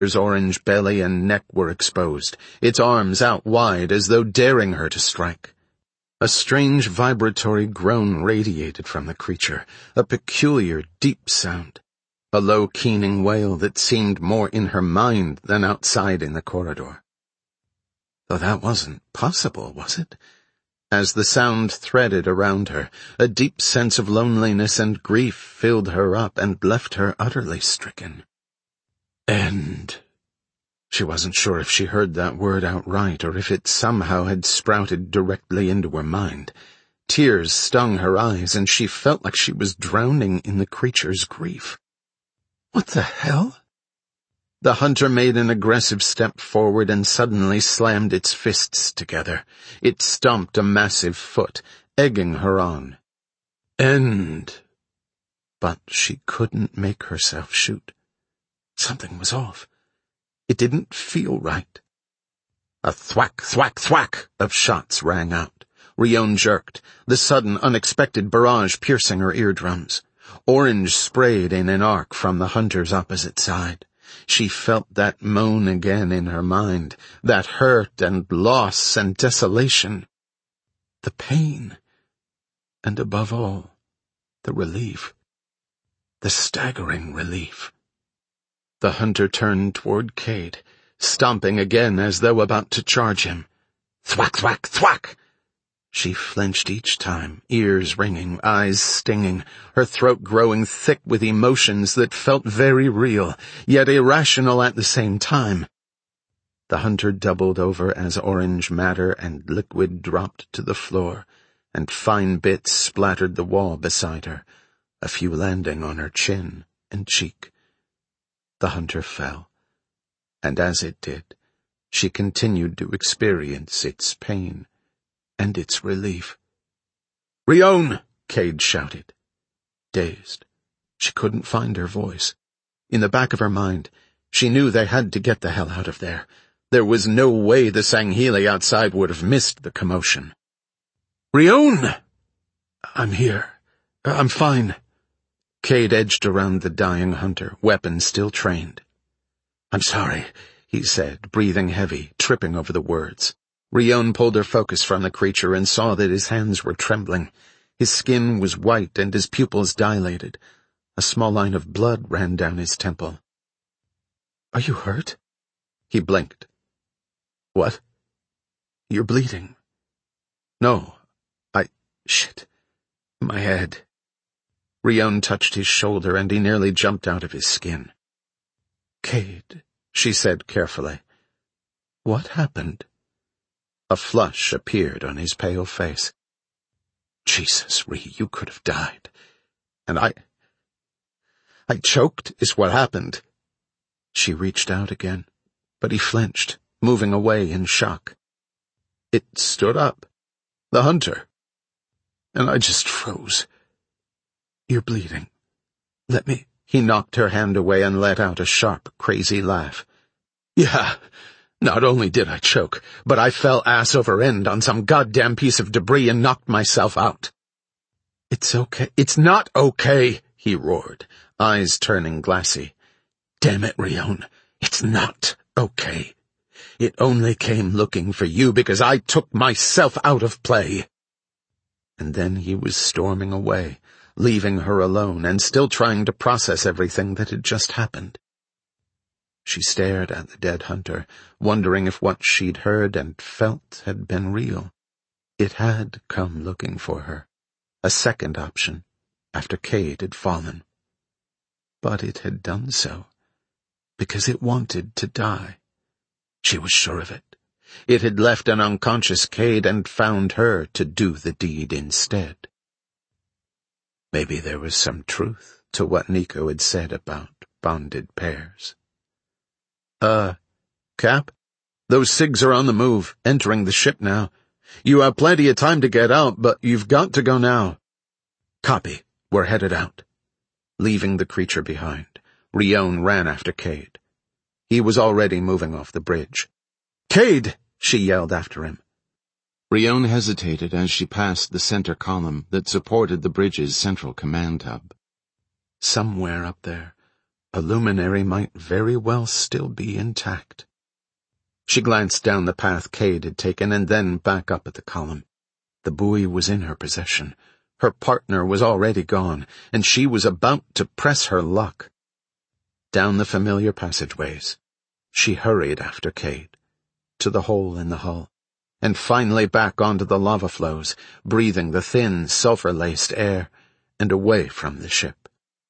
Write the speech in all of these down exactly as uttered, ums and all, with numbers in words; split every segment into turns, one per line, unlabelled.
His orange belly and neck were exposed, its arms out wide as though daring her to strike. A strange vibratory groan radiated from the creature, a peculiar, deep sound, a low keening wail that seemed more in her mind than outside in the corridor. Though that wasn't possible, was it? As the sound threaded around her, a deep sense of loneliness and grief filled her up and left her utterly stricken. End. She wasn't sure if she heard that word outright or if it somehow had sprouted directly into her mind. Tears stung her eyes, and she felt like she was drowning in the creature's grief. What the hell? The hunter made an aggressive step forward and suddenly slammed its fists together. It stomped a massive foot, egging her on. End. But she couldn't make herself shoot. Something was off. It didn't feel right. A thwack, thwack, thwack of shots rang out. Rione jerked, the sudden, unexpected barrage piercing her eardrums. Orange sprayed in an arc from the hunter's opposite side. She felt that moan again in her mind, that hurt and loss and desolation. The pain. And above all, the relief. The staggering relief. The hunter turned toward Cade, stomping again as though about to charge him. Thwack, thwack, thwack! She flinched each time, ears ringing, eyes stinging, her throat growing thick with emotions that felt very real, yet irrational at the same time. The hunter doubled over as orange matter and liquid dropped to the floor, and fine bits splattered the wall beside her, a few landing on her chin and cheek. The hunter fell, and as it did, she continued to experience its pain and its relief. "Rione!" Cade shouted. Dazed, she couldn't find her voice. In the back of her mind, she knew they had to get the hell out of there. There was no way the Sangheili outside would have missed the commotion. "Rione!" "I'm here. I'm fine." Cade edged around the dying hunter, weapon still trained. "I'm sorry," he said, breathing heavy, tripping over the words. Rione pulled her focus from the creature and saw that his hands were trembling. His skin was white and his pupils dilated. A small line of blood ran down his temple. "Are you hurt?" He blinked. "What?" "You're bleeding." "No, I... shit. My head." Rione touched his shoulder and he nearly jumped out of his skin. "Cade," she said carefully. "What happened?" A flush appeared on his pale face. "Jesus, Ree, you could have died. And I... I choked is what happened." She reached out again, but he flinched, moving away in shock. "It stood up. The hunter. And I just froze." "You're bleeding. Let me—" He knocked her hand away and let out a sharp, crazy laugh. "Yeah, not only did I choke, but I fell ass over end on some goddamn piece of debris and knocked myself out." "It's okay." "It's not okay," he roared, eyes turning glassy. "Damn it, Rione, it's not okay. It only came looking for you because I took myself out of play." And then he was storming away, leaving her alone and still trying to process everything that had just happened. She stared at the dead hunter, wondering if what she'd heard and felt had been real. It had come looking for her, a second option, after Cade had fallen. But it had done so because it wanted to die. She was sure of it. It had left an unconscious Cade and found her to do the deed instead. Maybe there was some truth to what Nico had said about bonded pairs. Uh, Cap? Those SIGs are on the move, entering the ship now. You have plenty of time to get out, but you've got to go now." "Copy. We're headed out." Leaving the creature behind, Rione ran after Cade. He was already moving off the bridge. "Cade!" she yelled after him.
Rione hesitated as she passed the center column that supported the bridge's central command hub.
Somewhere up there, a luminary might very well still be intact. She glanced down the path Cade had taken and then back up at the column. The buoy was in her possession. Her partner was already gone, and she was about to press her luck. Down the familiar passageways, she hurried after Cade, to the hole in the hull, and finally back onto the lava flows, breathing the thin, sulfur-laced air, and away from the ship.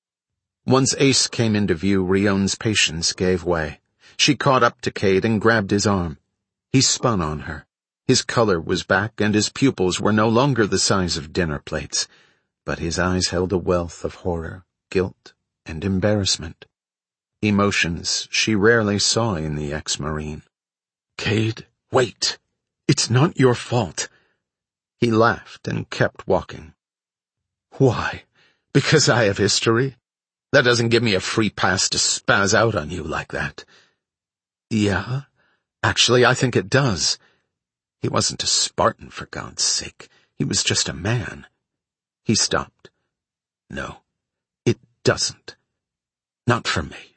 Once Ace came into view, Rion's patience gave way. She caught up to Cade and grabbed his arm. He spun on her. His color was back, and his pupils were no longer the size of dinner plates, but his eyes held a wealth of horror, guilt, and embarrassment. Emotions she rarely saw in the ex-Marine. "Cade, wait! It's not your fault." He laughed and kept walking. "Why? Because I have history? That doesn't give me a free pass to spaz out on you like that." "Yeah, actually I think it does." He wasn't a Spartan, for God's sake. He was just a man. He stopped. "No, it doesn't. Not for me."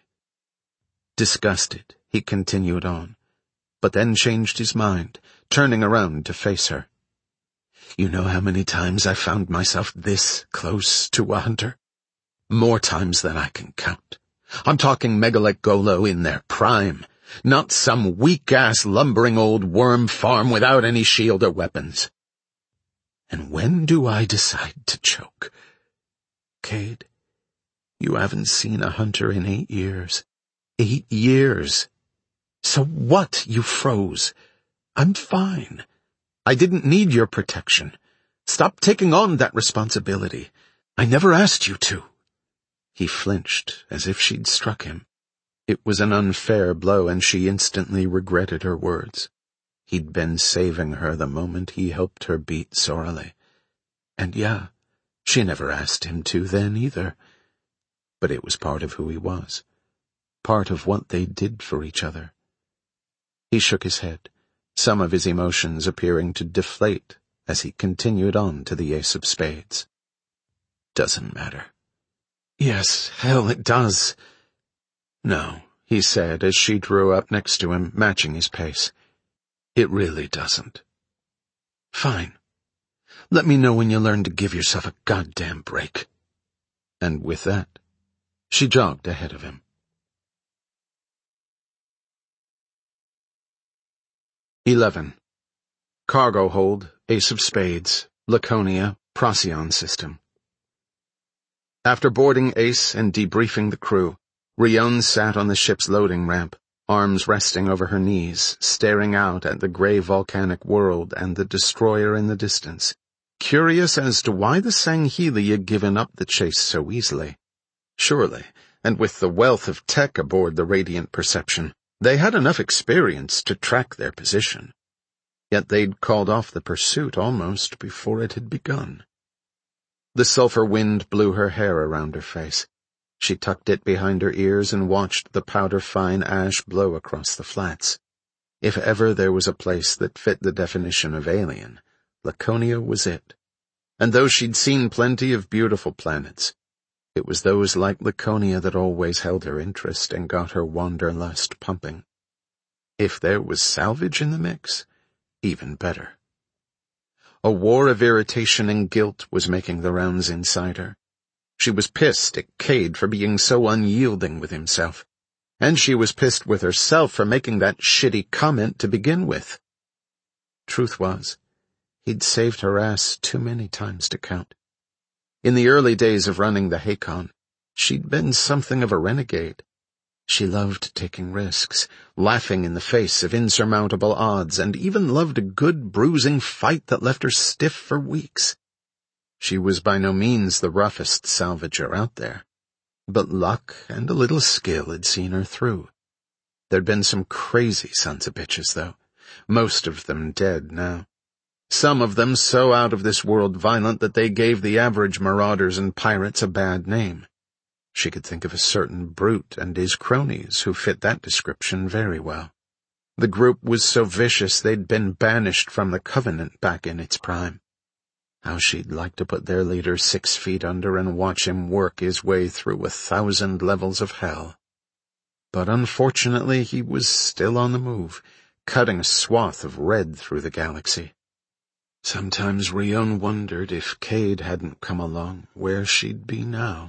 Disgusted, he continued on, but then changed his mind, turning around to face her. "You know how many times I found myself this close to a hunter? More times than I can count. I'm talking Megalith Golo in their prime, not some weak-ass lumbering old worm farm without any shield or weapons. And when do I decide to choke? Cade, you haven't seen a hunter in eight years. Eight years. So what, you froze? I'm fine. I didn't need your protection. Stop taking on that responsibility. I never asked you to." He flinched as if she'd struck him. It was an unfair blow, and she instantly regretted her words. He'd been saving her the moment he helped her beat Sorelli. And yeah, she never asked him to then either. But it was part of who he was, part of what they did for each other. He shook his head, some of his emotions appearing to deflate as he continued on to the ace of spades. "Doesn't matter." "Yes, hell, it does." "No," he said as she drew up next to him, matching his pace. "It really doesn't." "Fine. Let me know when you learn to give yourself a goddamn break." And with that, she jogged ahead of him. Eleven. Cargo hold, ace of spades, Laconia, Procyon system. After boarding Ace and debriefing the crew, Rion sat on the ship's loading ramp, arms resting over her knees, staring out at the gray volcanic world and the destroyer in the distance, curious as to why the Sangheili had given up the chase so easily. Surely, and with the wealth of tech aboard the Radiant Perception, they had enough experience to track their position. Yet they'd called off the pursuit almost before it had begun. The sulfur wind blew her hair around her face. She tucked it behind her ears and watched the powder-fine ash blow across the flats. If ever there was a place that fit the definition of alien, Laconia was it. And though she'd seen plenty of beautiful planets, it was those like Laconia that always held her interest and got her wanderlust pumping. If there was salvage in the mix, even better. A war of irritation and guilt was making the rounds inside her. She was pissed at Cade for being so unyielding with himself, and she was pissed with herself for making that shitty comment to begin with. Truth was, he'd saved her ass too many times to count. In the early days of running the Hakon, she'd been something of a renegade. She loved taking risks, laughing in the face of insurmountable odds, and even loved a good bruising fight that left her stiff for weeks. She was by no means the roughest salvager out there, but luck and a little skill had seen her through. There'd been some crazy sons of bitches, though, most of them dead now. Some of them so out of this world violent that they gave the average marauders and pirates a bad name. She could think of a certain brute and his cronies who fit that description very well. The group was so vicious they'd been banished from the Covenant back in its prime. How she'd like to put their leader six feet under and watch him work his way through a thousand levels of hell. But unfortunately he was still on the move, cutting a swath of red through the galaxy. Sometimes Rione wondered if Cade hadn't come along, where she'd be now.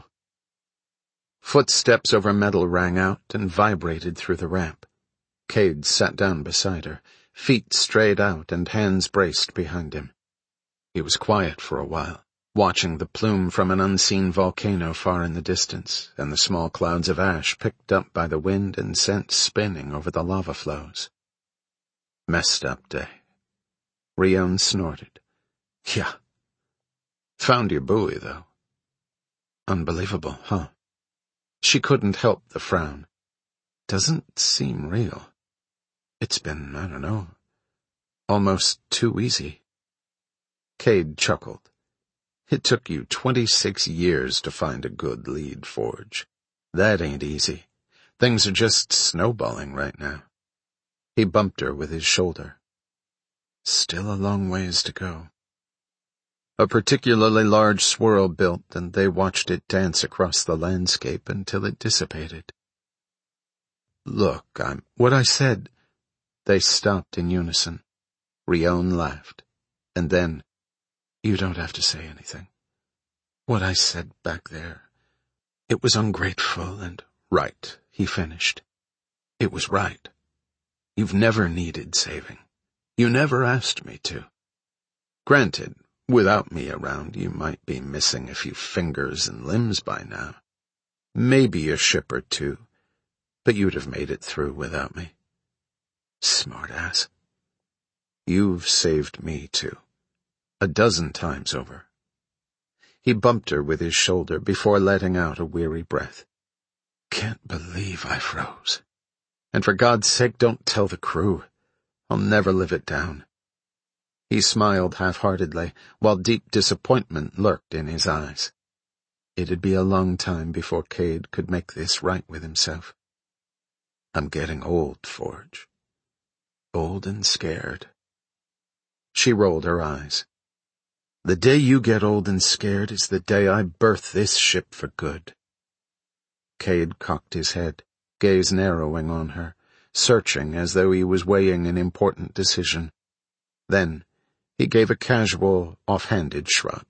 Footsteps over metal rang out and vibrated through the ramp. Cade sat down beside her, feet strayed out and hands braced behind him. He was quiet for a while, watching the plume from an unseen volcano far in the distance, and the small clouds of ash picked up by the wind and sent spinning over the lava flows. Messed up day. Rione snorted. Yeah. Found your buoy, though. Unbelievable, huh? She couldn't help the frown. Doesn't seem real. It's been, I don't know, almost too easy. Cade chuckled. It took you twenty-six years to find a good lead, Forge. That ain't easy. Things are just snowballing right now. He bumped her with his shoulder. Still a long ways to go. A particularly large swirl built, and they watched it dance across the landscape until it dissipated. Look, I'm... What I said... They stopped in unison. Rione laughed. And then, you don't have to say anything. What I said back there, it was ungrateful and right, he finished. It was right. You've never needed saving. You never asked me to. Granted, without me around, you might be missing a few fingers and limbs by now. Maybe a ship or two, but you'd have made it through without me. Smart ass. You've saved me too. A dozen times over. He bumped her with his shoulder before letting out a weary breath. Can't believe I froze. And for God's sake, don't tell the crew. I'll never live it down. He smiled half-heartedly, while deep disappointment lurked in his eyes. It'd be a long time before Cade could make this right with himself. I'm getting old, Forge. Old and scared. She rolled her eyes. The day you get old and scared is the day I birth this ship for good. Cade cocked his head, gaze narrowing on her, searching as though he was weighing an important decision. Then he gave a casual, off-handed shrug.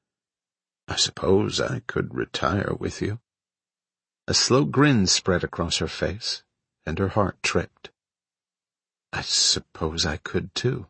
I suppose I could retire with you. A slow grin spread across her face, and her heart tripped. I suppose I could too.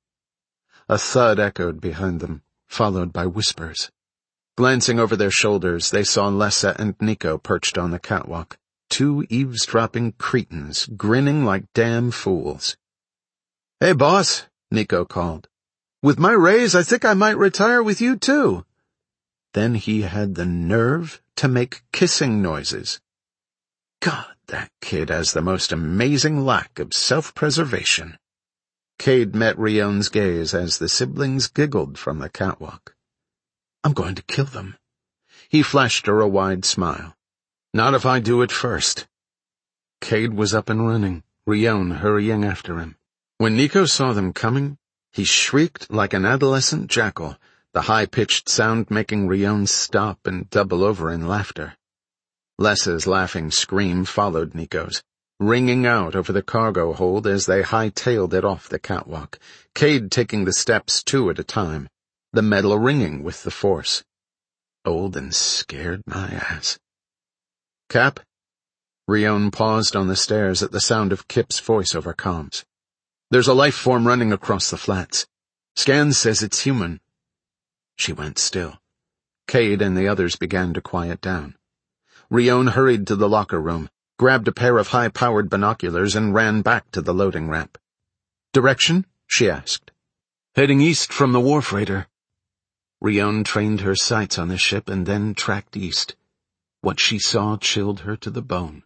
A thud echoed behind them, followed by whispers. Glancing over their shoulders, they saw Lessa and Nico perched on the catwalk, two eavesdropping cretins, grinning like damn fools. Hey, boss, Nico called. With my raise, I think I might retire with you too. Then he had the nerve to make kissing noises. God, that kid has the most amazing lack of self-preservation. Cade met Rione's gaze as the siblings giggled from the catwalk. I'm going to kill them. He flashed her a wide smile. Not if I do it first. Cade was up and running, Rione hurrying after him. When Nico saw them coming, he shrieked like an adolescent jackal, the high-pitched sound making Rione stop and double over in laughter. Lessa's laughing scream followed Nico's, ringing out over the cargo hold as they high-tailed it off the catwalk, Cade taking the steps two at a time, the metal ringing with the force. Old and scared, my ass. Cap? Rione paused on the stairs at the sound of Kip's voice over comms. There's a life form running across the flats. Scan says it's human. She went still. Cade and the others began to quiet down. Rione hurried to the locker room, grabbed a pair of high-powered binoculars, and ran back to the loading ramp. Direction? She asked. Heading east from the war freighter. Rione trained her sights on the ship and then tracked east. What she saw chilled her to the bone.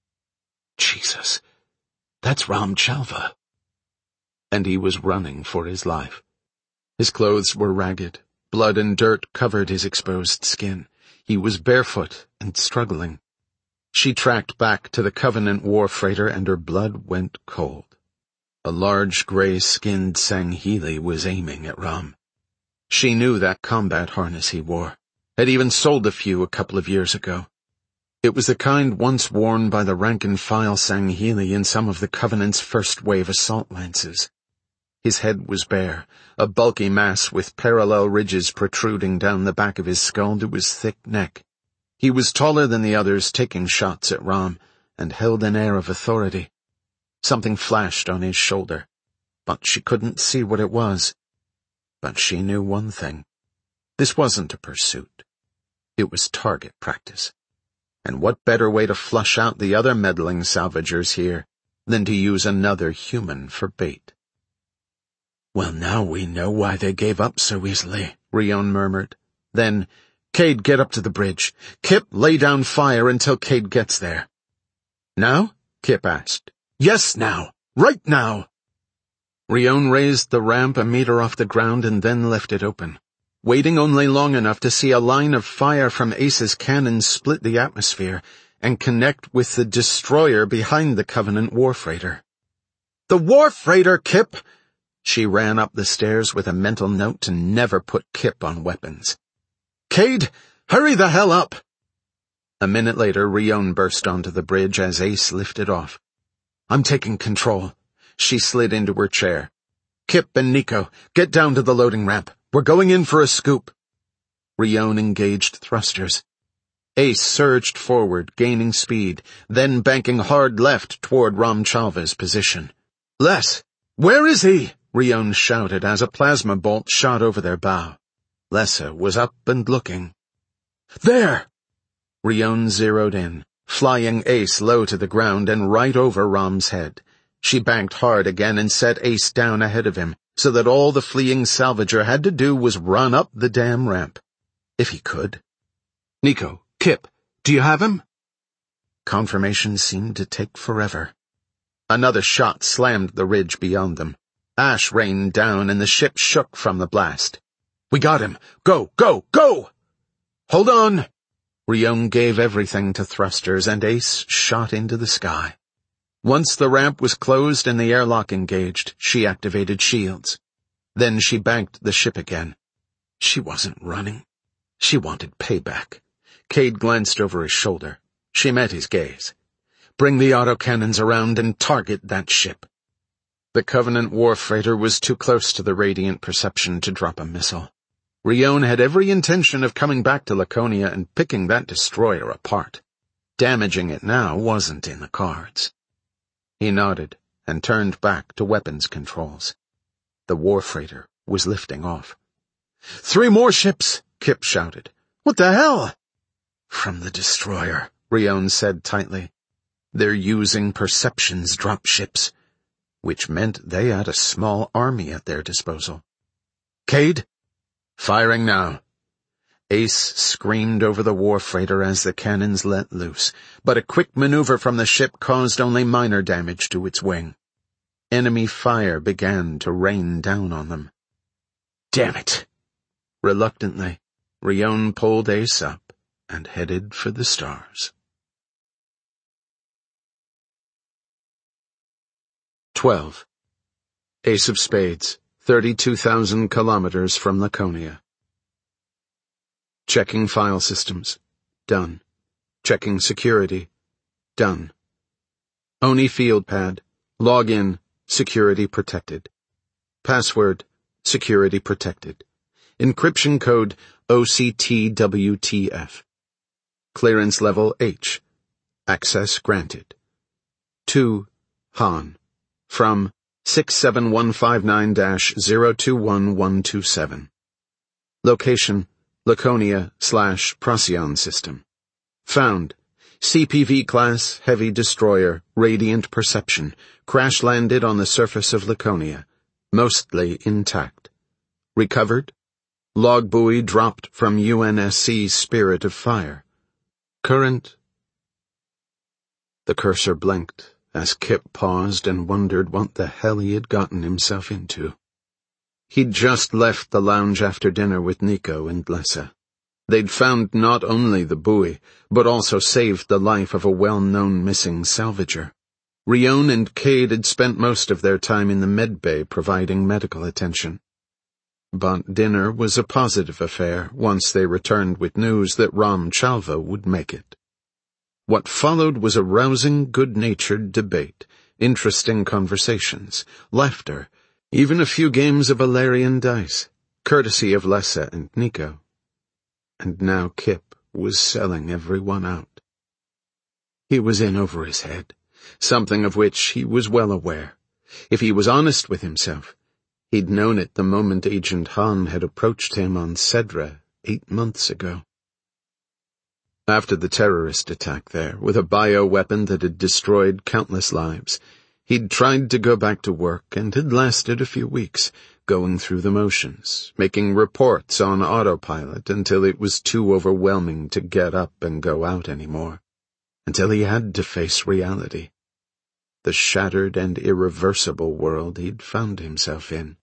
Jesus, that's Ram Chalva. And he was running for his life. His clothes were ragged. Blood and dirt covered his exposed skin. He was barefoot and struggling. She tracked back to the Covenant war freighter and her blood went cold. A large gray-skinned Sangheili was aiming at Ram. She knew that combat harness he wore, had even sold a few a couple of years ago. It was the kind once worn by the rank-and-file Sangheili in some of the Covenant's first-wave assault lances. His head was bare, a bulky mass with parallel ridges protruding down the back of his skull to his thick neck. He was taller than the others, taking shots at Rom, and held an air of authority. Something flashed on his shoulder, but she couldn't see what it was. But she knew one thing. This wasn't a pursuit. It was target practice. And what better way to flush out the other meddling salvagers here than to use another human for bait? "Well, now we know why they gave up so easily," Rion murmured. Then, "Cade, get up to the bridge. Kip, lay down fire until Cade gets there." "Now?" Kip asked. "Yes, now. Right now." Rion raised the ramp a meter off the ground and then left it open, waiting only long enough to see a line of fire from Ace's cannons split the atmosphere and connect with the destroyer behind the Covenant warfreighter. "The warfreighter, Kip!" She ran up the stairs with a mental note to never put Kip on weapons. "Cade, hurry the hell up!" A minute later, Rion burst onto the bridge as Ace lifted off. "I'm taking control." She slid into her chair. "Kip and Nico, get down to the loading ramp. We're going in for a scoop." Rion engaged thrusters. Ace surged forward, gaining speed, then banking hard left toward Rom Chalva's position. "Les, where is he?" Rion shouted as a plasma bolt shot over their bow. Lessa was up and looking. "There!" Rion zeroed in, flying Ace low to the ground and right over Rom's head. She banked hard again and set Ace down ahead of him, so that all the fleeing salvager had to do was run up the damn ramp. If he could. "Nico, Kip, do you have him?" Confirmation seemed to take forever. Another shot slammed the ridge beyond them. Ash rained down and the ship shook from the blast. "We got him! Go, go, go!" "Hold on!" Rion gave everything to thrusters and Ace shot into the sky. Once the ramp was closed and the airlock engaged, she activated shields. Then she banked the ship again. She wasn't running. She wanted payback. Cade glanced over his shoulder. She met his gaze. "Bring the autocannons around and target that ship." The Covenant warfreighter was too close to the radiant perception to drop a missile. Rion had every intention of coming back to Laconia and picking that destroyer apart. Damaging it now wasn't in the cards. He nodded and turned back to weapons controls. The warfreighter was lifting off. "Three more ships!" Kip shouted. "What the hell?" "From the destroyer," Rion said tightly. "They're using Perception's dropships," which meant they had a small army at their disposal. "Cade?" "Firing now." Ace screamed over the warfreighter as the cannons let loose, but a quick maneuver from the ship caused only minor damage to its wing. Enemy fire began to rain down on them. "Damn it!" Reluctantly, Rion pulled Ace up and headed for the stars. Twelve. Ace of Spades, thirty-two thousand kilometers from Laconia. Checking file systems. Done. Checking security. Done. Oni field pad. Log in. Security protected. Password. Security protected. Encryption code O C T W T F. Clearance level H. Access granted. To Han. From six seven one five nine dash zero two one one two seven. Location, Laconia slash Procyon system. Found, C P V class heavy destroyer, Radiant Perception, crash-landed on the surface of Laconia, mostly intact. Recovered, log buoy dropped from U N S C Spirit of Fire. Current. The cursor blinked as Kip paused and wondered what the hell he had gotten himself into. He'd just left the lounge after dinner with Nico and Lessa. They'd found not only the buoy, but also saved the life of a well-known missing salvager. Rion and Cade had spent most of their time in the med bay providing medical attention. But dinner was a positive affair once they returned with news that Ram Chalva would make it. What followed was a rousing, good-natured debate, interesting conversations, laughter, even a few games of Valerian dice, courtesy of Lessa and Nico. And now Kip was selling everyone out. He was in over his head, something of which he was well aware. If he was honest with himself, he'd known it the moment Agent Han had approached him on Cedra eight months ago. After the terrorist attack there, with a bioweapon that had destroyed countless lives, he'd tried to go back to work and had lasted a few weeks, going through the motions, making reports on autopilot until it was too overwhelming to get up and go out anymore, until he had to face reality, the shattered and irreversible world he'd found himself in.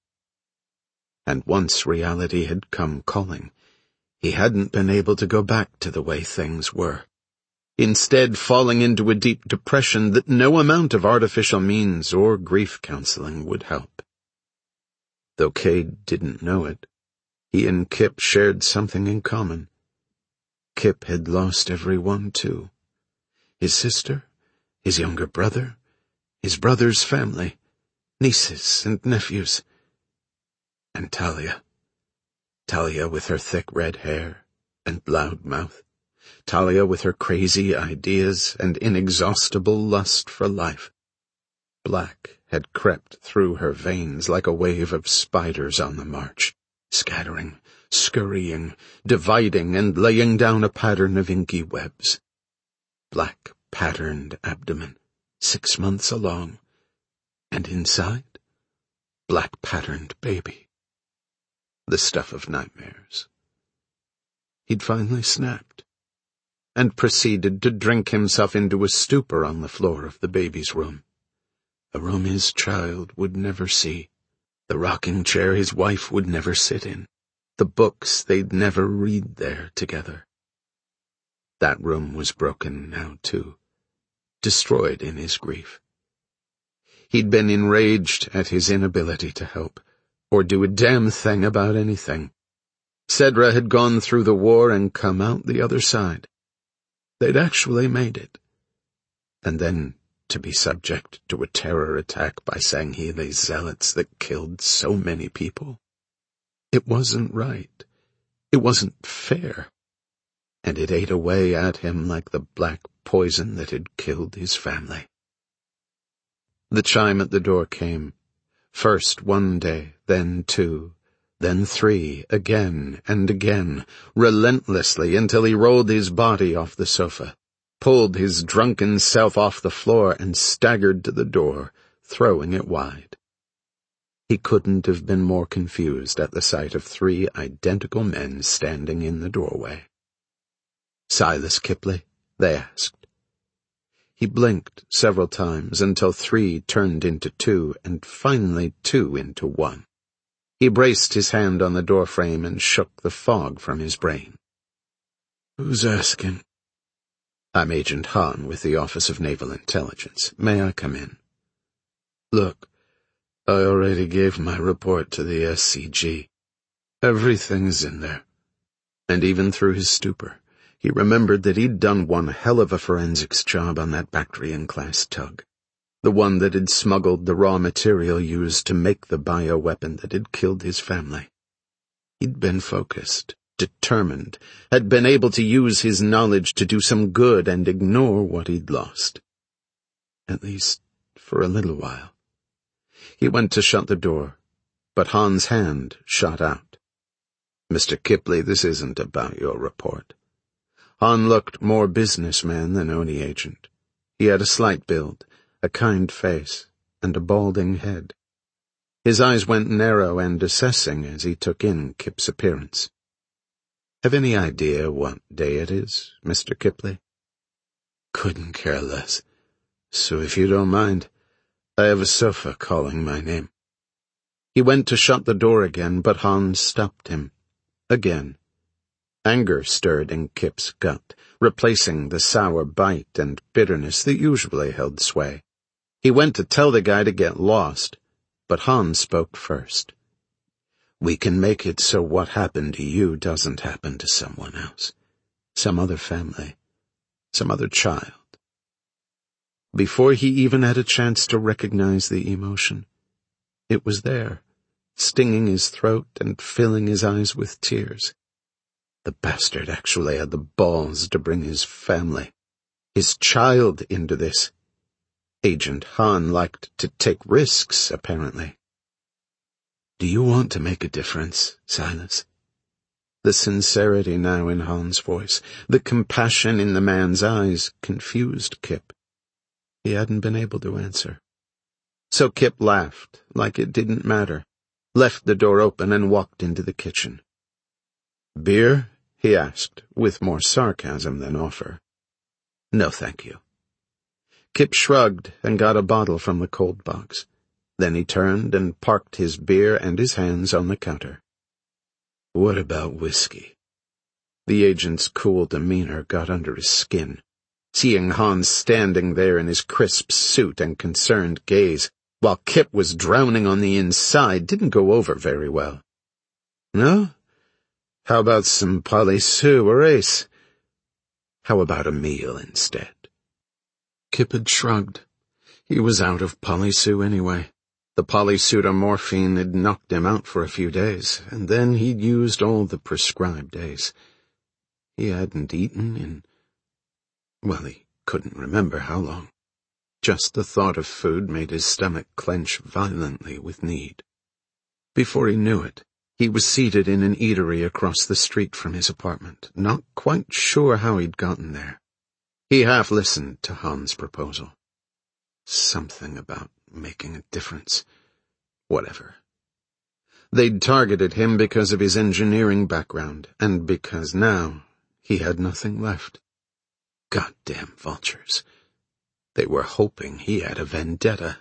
And once reality had come calling, he hadn't been able to go back to the way things were, instead falling into a deep depression that no amount of artificial means or grief counseling would help. Though Cade didn't know it, he and Kip shared something in common. Kip had lost everyone too. His sister, his younger brother, his brother's family, nieces and nephews, and Talia. Talia with her thick red hair and loud mouth. Talia with her crazy ideas and inexhaustible lust for life. Black had crept through her veins like a wave of spiders on the march, scattering, scurrying, dividing, and laying down a pattern of inky webs. Black patterned abdomen, six months along, and inside, black patterned baby. The stuff of nightmares. He'd finally snapped, and proceeded to drink himself into a stupor on the floor of the baby's room. A room his child would never see, the rocking chair his wife would never sit in, the books they'd never read there together. That room was broken now, too, destroyed in his grief. He'd been enraged at his inability to help, or do a damn thing about anything. Cedra had gone through the war and come out the other side. They'd actually made it. And then to be subject to a terror attack by Sangheli zealots that killed so many people. It wasn't right. It wasn't fair. And it ate away at him like the black poison that had killed his family. The chime at the door came. First one day, then two, then three, again and again, relentlessly until he rolled his body off the sofa, pulled his drunken self off the floor and staggered to the door, throwing it wide. He couldn't have been more confused at the sight of three identical men standing in the doorway. "Silas Kipley?" they asked. He blinked several times until three turned into two, and finally two into one. He braced his hand on the doorframe and shook the fog from his brain. "Who's asking?" "I'm Agent Han with the Office of Naval Intelligence. May I come in?" "Look, I already gave my report to the S C G. Everything's in there." And even through his stupor, he remembered that he'd done one hell of a forensics job on that Bactrian-class tug, the one that had smuggled the raw material used to make the bioweapon that had killed his family. He'd been focused, determined, had been able to use his knowledge to do some good and ignore what he'd lost. At least, for a little while. He went to shut the door, but Han's hand shot out. "Mister Kipley, this isn't about your report." Han looked more businessman than Oni agent. He had a slight build, a kind face, and a balding head. His eyes went narrow and assessing as he took in Kip's appearance. "Have any idea what day it is, Mister Kipley?" "Couldn't care less. So if you don't mind, I have a sofa calling my name." He went to shut the door again, but Han stopped him. Again. Anger stirred in Kip's gut, replacing the sour bite and bitterness that usually held sway. He went to tell the guy to get lost, but Han spoke first. We can make it so what happened to you doesn't happen to someone else, some other family, some other child. Before he even had a chance to recognize the emotion, it was there, stinging his throat and filling his eyes with tears. The bastard actually had the balls to bring his family, his child, into this. Agent Hahn liked to take risks, apparently. Do you want to make a difference, Silas? The sincerity now in Hahn's voice, the compassion in the man's eyes, confused Kip. He hadn't been able to answer. So Kip laughed, like it didn't matter, left the door open and walked into the kitchen. Beer? He asked, with more sarcasm than offer. No, thank you. Kip shrugged and got a bottle from the cold box. Then he turned and parked his beer and his hands on the counter. What about whiskey? The agent's cool demeanor got under his skin. Seeing Hans standing there in his crisp suit and concerned gaze, while Kip was drowning on the inside, didn't go over very well. No? How about some Polly Sue or Ace? How about a meal instead? Kip had shrugged. He was out of Polly Sue anyway. The polyseudomorphine had knocked him out for a few days, and then he'd used all the prescribed days. He hadn't eaten in... well, he couldn't remember how long. Just the thought of food made his stomach clench violently with need. Before he knew it, he was seated in an eatery across the street from his apartment, not quite sure how he'd gotten there. He half listened to Hans' proposal. Something about making a difference. Whatever. They'd targeted him because of his engineering background, and because now he had nothing left. Goddamn vultures. They were hoping he had a vendetta.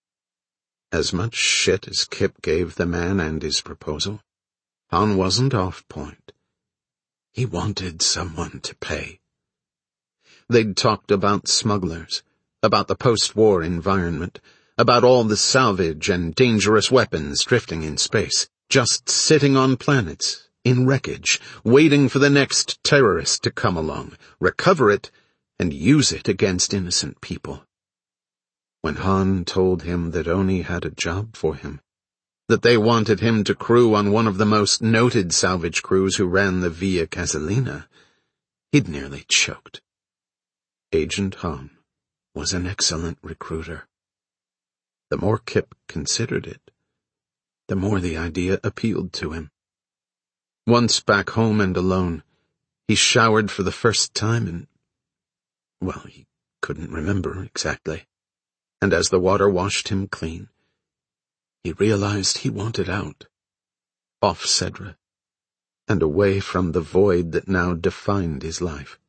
As much shit as Kip gave the man and his proposal, Hahn wasn't off point. He wanted someone to pay. They'd talked about smugglers, about the post-war environment, about all the salvage and dangerous weapons drifting in space, just sitting on planets, in wreckage, waiting for the next terrorist to come along, recover it, and use it against innocent people. When Hahn told him that Oni had a job for him, that they wanted him to crew on one of the most noted salvage crews who ran the Via Casalina, he'd nearly choked. Agent Hahn was an excellent recruiter. The more Kip considered it, the more the idea appealed to him. Once back home and alone, he showered for the first time and, well, he couldn't remember exactly. And as the water washed him clean, he realized he wanted out, off Cedra, and away from the void that now defined his life.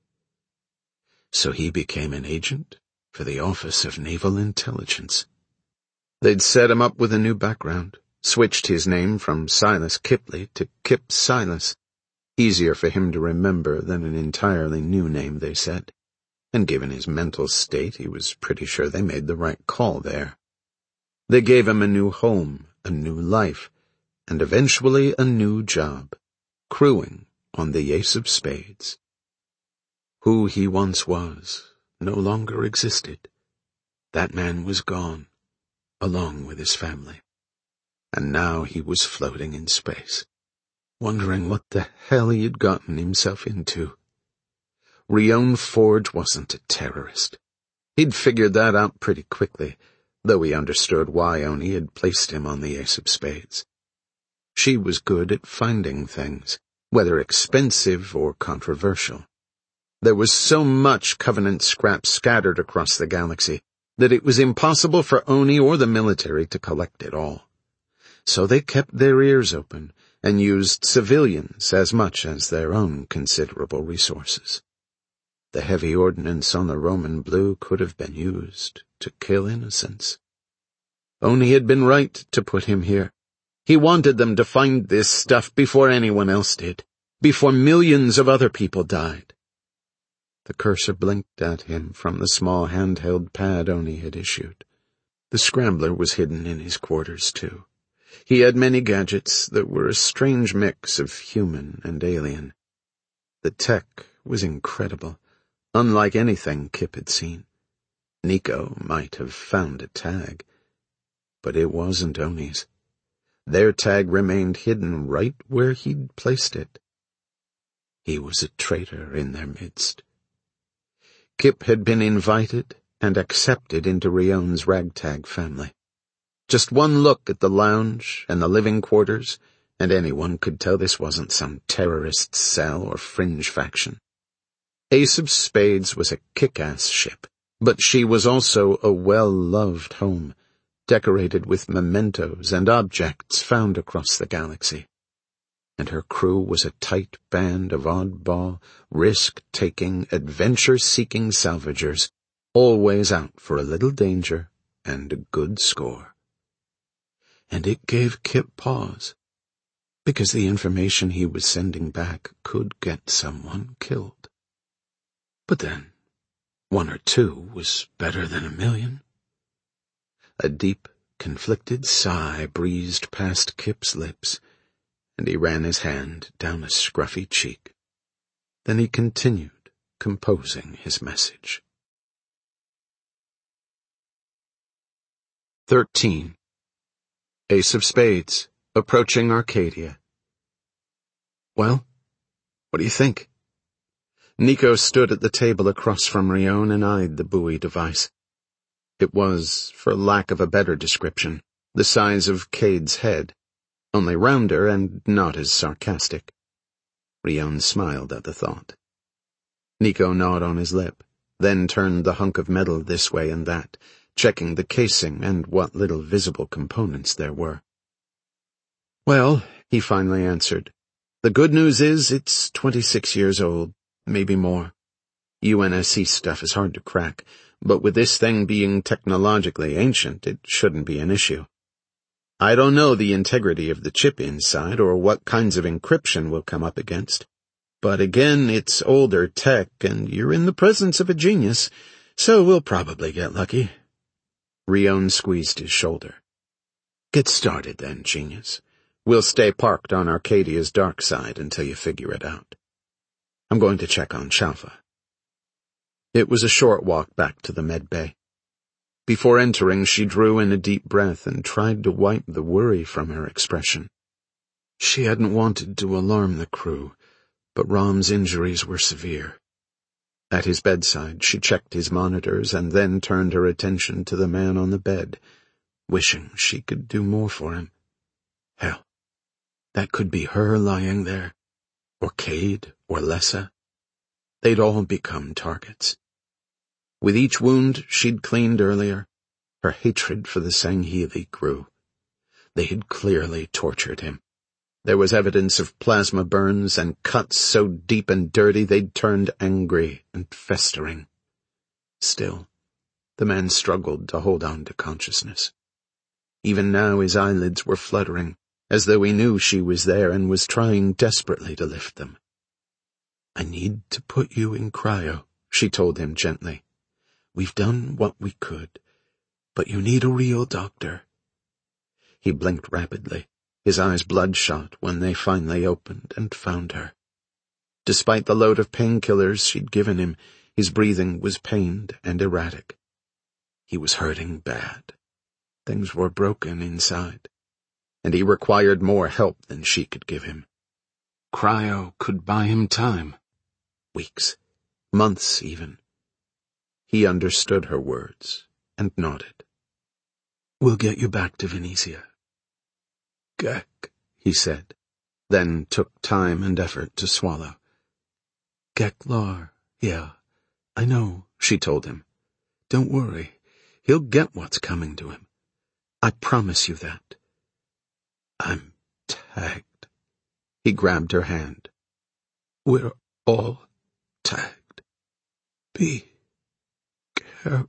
So he became an agent for the Office of Naval Intelligence. They'd set him up with a new background, switched his name from Silas Kipley to Kip Silas, easier for him to remember than an entirely new name, they said, and given his mental state, he was pretty sure they made the right call there. They gave him a new home, a new life, and eventually a new job, crewing on the Ace of Spades. Who he once was no longer existed. That man was gone, along with his family. And now he was floating in space, wondering what the hell he had gotten himself into. Rion Forge wasn't a terrorist. He'd figured that out pretty quickly, though he understood why Oni had placed him on the Ace of Spades. She was good at finding things, whether expensive or controversial. There was so much Covenant scrap scattered across the galaxy that it was impossible for Oni or the military to collect it all. So they kept their ears open and used civilians as much as their own considerable resources. The heavy ordnance on the Roman Blue could have been used to kill innocents. Oni had been right to put him here. He wanted them to find this stuff before anyone else did, before millions of other people died. The cursor blinked at him from the small handheld pad Oni had issued. The scrambler was hidden in his quarters, too. He had many gadgets that were a strange mix of human and alien. The tech was incredible, unlike anything Kip had seen. Nico might have found a tag, but it wasn't Oni's. Their tag remained hidden right where he'd placed it. He was a traitor in their midst. Kip had been invited and accepted into Rion's ragtag family. Just one look at the lounge and the living quarters, and anyone could tell this wasn't some terrorist cell or fringe faction. Ace of Spades was a kick-ass ship, but she was also a well-loved home, decorated with mementos and objects found across the galaxy. And her crew was a tight band of oddball, risk-taking, adventure-seeking salvagers, always out for a little danger and a good score. And it gave Kip pause, because the information he was sending back could get someone killed. But then, one or two was better than a million. A deep, conflicted sigh breezed past Kip's lips, and he ran his hand down a scruffy cheek. Then he continued, composing his message. Thirteen. Ace of Spades, approaching Arcadia. Well, what do you think? Nico stood at the table across from Rion and eyed the buoy device. It was, for lack of a better description, the size of Cade's head, only rounder and not as sarcastic. Rion smiled at the thought. Nico gnawed on his lip, then turned the hunk of metal this way and that, checking the casing and what little visible components there were. Well, he finally answered, the good news is it's twenty-six years old, maybe more. U N S C stuff is hard to crack, but with this thing being technologically ancient, it shouldn't be an issue. I don't know the integrity of the chip inside or what kinds of encryption we'll come up against. But again, it's older tech, and you're in the presence of a genius, so we'll probably get lucky. Rion squeezed his shoulder. Get started then, genius. We'll stay parked on Arcadia's dark side until you figure it out. I'm going to check on Chalfa. It was a short walk back to the med bay. Before entering, she drew in a deep breath and tried to wipe the worry from her expression. She hadn't wanted to alarm the crew, but Rom's injuries were severe. At his bedside, she checked his monitors and then turned her attention to the man on the bed, wishing she could do more for him. Hell, that could be her lying there, or Cade, or Lessa. They'd all become targets. With each wound she'd cleaned earlier, her hatred for the Sangheili grew. They had clearly tortured him. There was evidence of plasma burns and cuts so deep and dirty they'd turned angry and festering. Still, the man struggled to hold on to consciousness. Even now his eyelids were fluttering, as though he knew she was there and was trying desperately to lift them. I need to put you in cryo, she told him gently. We've done what we could, but you need a real doctor. He blinked rapidly, his eyes bloodshot when they finally opened and found her. Despite the load of painkillers she'd given him, his breathing was pained and erratic. He was hurting bad. Things were broken inside, and he required more help than she could give him. Cryo could buy him time. Weeks, months even. He understood her words and nodded. We'll get you back to Venetia. Gek, he said, then took time and effort to swallow. Geklar, yeah, I know, she told him. Don't worry, he'll get what's coming to him. I promise you that. I'm tagged. He grabbed her hand. We're all tagged. Be careful.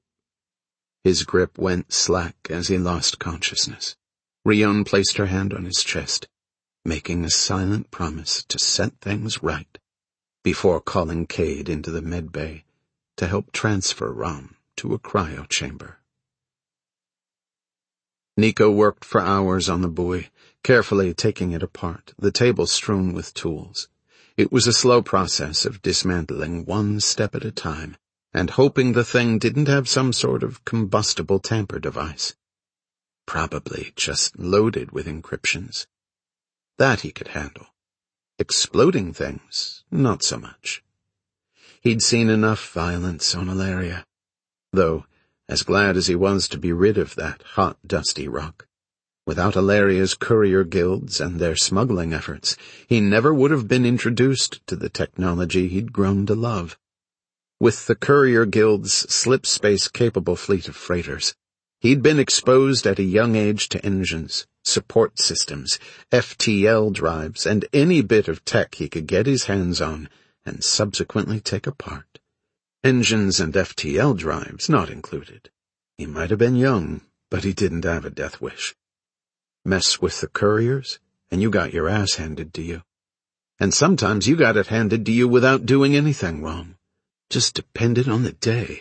His grip went slack as he lost consciousness. Rion placed her hand on his chest, making a silent promise to set things right before calling Cade into the med bay to help transfer Rom to a cryo chamber. Nico worked for hours on the buoy, carefully taking it apart, the table strewn with tools. It was a slow process of dismantling one step at a time, and hoping the thing didn't have some sort of combustible tamper device. Probably just loaded with encryptions. That he could handle. Exploding things, not so much. He'd seen enough violence on Alaria, though, as glad as he was to be rid of that hot, dusty rock. Without Alaria's courier guilds and their smuggling efforts, he never would have been introduced to the technology he'd grown to love. With the courier guild's slip-space-capable fleet of freighters, he'd been exposed at a young age to engines, support systems, F T L drives, and any bit of tech he could get his hands on and subsequently take apart. Engines and F T L drives not included. He might have been young, but he didn't have a death wish. Mess with the couriers, and you got your ass handed to you. And sometimes you got it handed to you without doing anything wrong. Just depended on the day.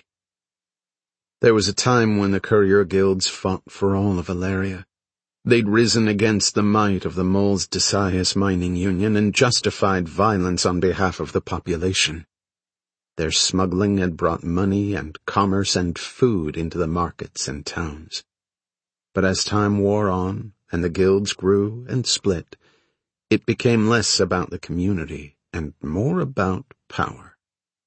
There was a time when the courier guilds fought for all of Alaria. They'd risen against the might of the Moles Decius Mining Union and justified violence on behalf of the population. Their smuggling had brought money and commerce and food into the markets and towns. But as time wore on, and the guilds grew and split, it became less about the community and more about power.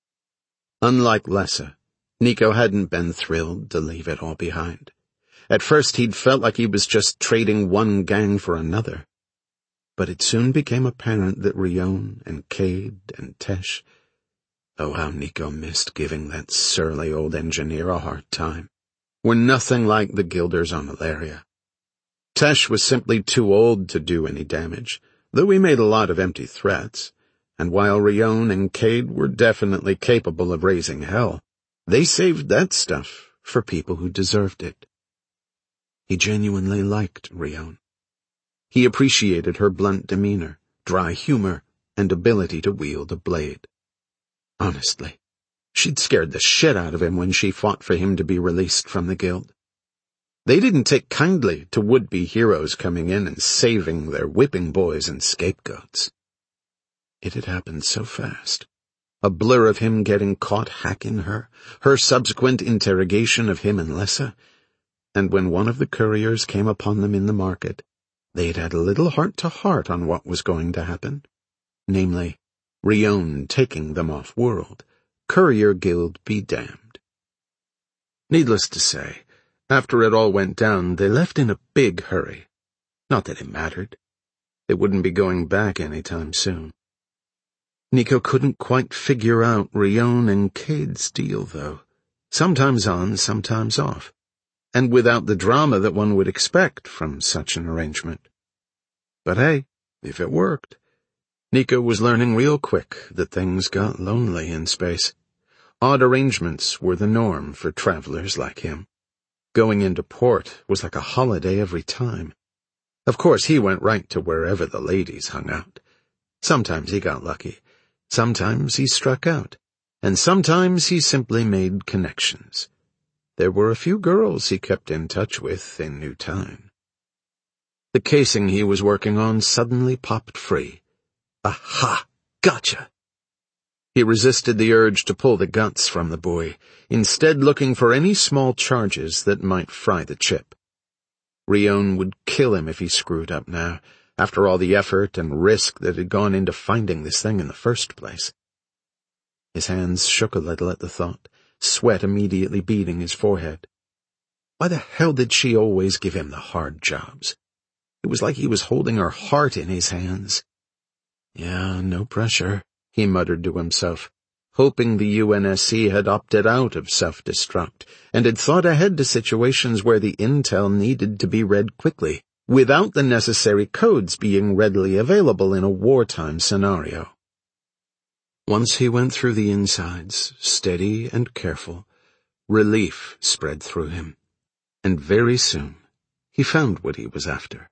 Unlike Lessa, Nico hadn't been thrilled to leave it all behind. At first he'd felt like he was just trading one gang for another. But it soon became apparent that Rion and Cade and Tesh— oh, how Nico missed giving that surly old engineer a hard time— were nothing like the guilders on Alaria. Tesh was simply too old to do any damage, though he made a lot of empty threats, and while Rion and Cade were definitely capable of raising hell, they saved that stuff for people who deserved it. He genuinely liked Rion. He appreciated her blunt demeanor, dry humor, and ability to wield a blade. Honestly, she'd scared the shit out of him when she fought for him to be released from the guild. They didn't take kindly to would-be heroes coming in and saving their whipping boys and scapegoats. It had happened so fast. A blur of him getting caught hacking her, her subsequent interrogation of him and Lessa, and when one of the couriers came upon them in the market, they'd had a little heart-to-heart on what was going to happen. Namely, Rion taking them off-world, courier guild be damned. Needless to say, after it all went down, they left in a big hurry. Not that it mattered. They wouldn't be going back any time soon. Nico couldn't quite figure out Rion and Cade's deal, though. Sometimes on, sometimes off. And without the drama that one would expect from such an arrangement. But hey, if it worked. Nico was learning real quick that things got lonely in space. Odd arrangements were the norm for travelers like him. Going into port was like a holiday every time. Of course, he went right to wherever the ladies hung out. Sometimes he got lucky. Sometimes he struck out. And sometimes he simply made connections. There were a few girls he kept in touch with in New Time. The casing he was working on suddenly popped free. Aha! Gotcha! He resisted the urge to pull the guts from the buoy, instead looking for any small charges that might fry the chip. Rion would kill him if he screwed up now, after all the effort and risk that had gone into finding this thing in the first place. His hands shook a little at the thought, sweat immediately beading his forehead. Why the hell did she always give him the hard jobs? It was like he was holding her heart in his hands. Yeah, no pressure, he muttered to himself, hoping the U N S C had opted out of self-destruct and had thought ahead to situations where the intel needed to be read quickly, without the necessary codes being readily available in a wartime scenario. Once he went through the insides, steady and careful, relief spread through him, and very soon he found what he was after.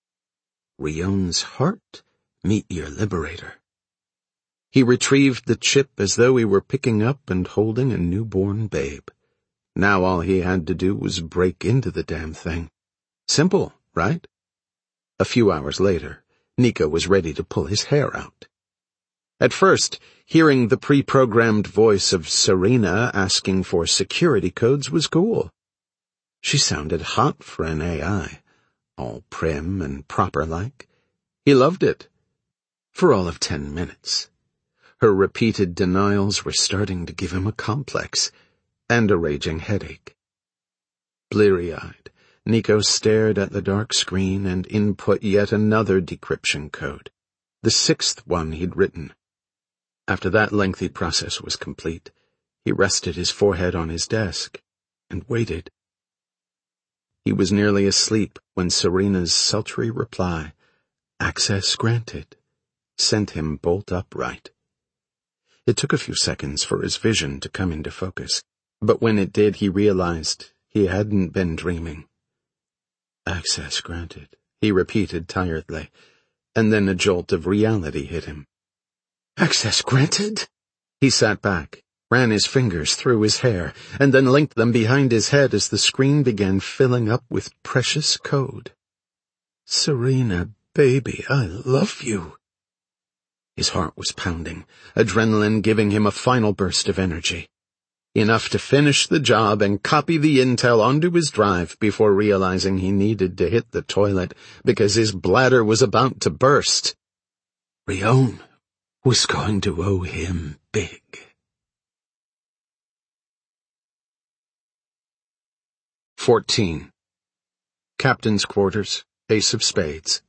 Rion's heart, meet your liberator. He retrieved the chip as though he were picking up and holding a newborn babe. Now all he had to do was break into the damn thing. Simple, right? A few hours later, Nico was ready to pull his hair out. At first, hearing the pre-programmed voice of Serena asking for security codes was cool. She sounded hot for an A I, all prim and proper-like. He loved it. For all of ten minutes. Her repeated denials were starting to give him a complex and a raging headache. Bleary-eyed, Nico stared at the dark screen and input yet another decryption code, the sixth one he'd written. After that lengthy process was complete, he rested his forehead on his desk and waited. He was nearly asleep when Serena's sultry reply, "Access granted," sent him bolt upright. It took a few seconds for his vision to come into focus, but when it did, he realized he hadn't been dreaming. "Access granted," he repeated tiredly, and then a jolt of reality hit him. "Access granted?" He sat back, ran his fingers through his hair, and then linked them behind his head as the screen began filling up with precious code. "Serena, baby, I love you." His heart was pounding, adrenaline giving him a final burst of energy. Enough to finish the job and copy the intel onto his drive before realizing he needed to hit the toilet because his bladder was about to burst. Rion was going to owe him big. Fourteen. Captain's Quarters, Ace of Spades.